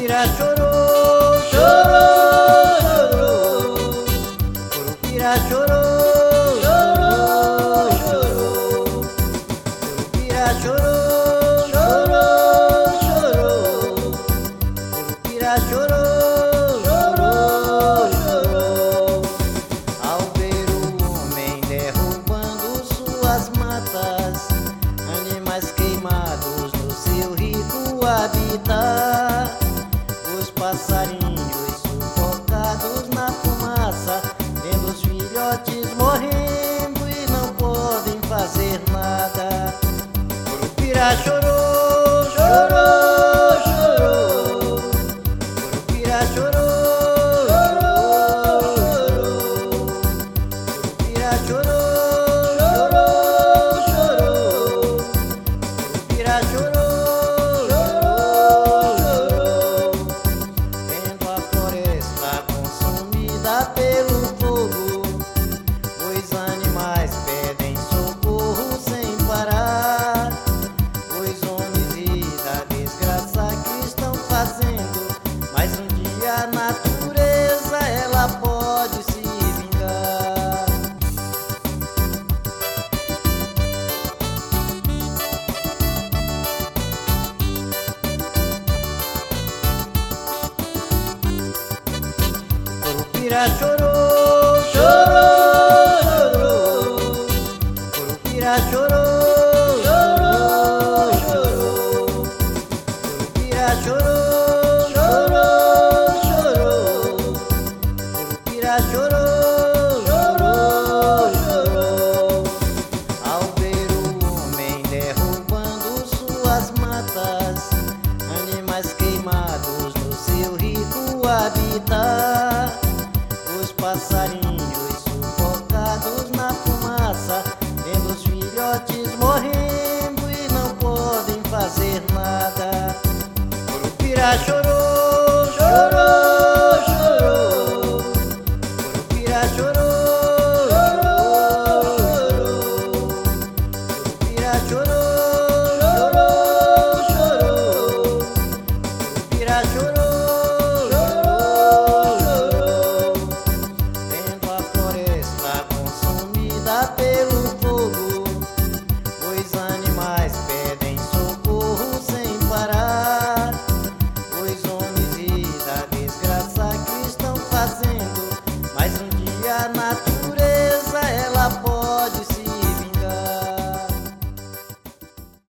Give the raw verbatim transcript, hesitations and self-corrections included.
Curupira chorou, chorou, chorou. Curupira chorou, chorou, chorou. Curupira chorou, chorou, chorou. Curupira chorou, chorou, chorou. Ao ver o homem derrubando suas matas, animais queimados no seu rico habitat, os passarinhos sufocados na fumaça, vendo os filhotes morrendo e não podem fazer nada. Curupira chorou, chorou, chorou. Curupira chorou, chorou, chorou. Curupira chorou, chorou, chorou. Curupira chorou, chorou, chorou. Vendo a floresta consumida pelo fogo, os animais pedem socorro sem parar. Os homens riem da desgraça que estão fazendo, mas um dia a natureza ela pode se vingar. Curupira chorou, chorou, chorou. Curupira chorou, chorou, chorou. Curupira chorou, chorou, chorou. Curupira chorou, chorou, chorou. Ao ver o homem derrubando suas matas, animais queimados no seu rico habitat, os passarinhos sufocados na fumaça, vendo os filhotes morrendo e não podem fazer nada. Curupira chorou, chorou.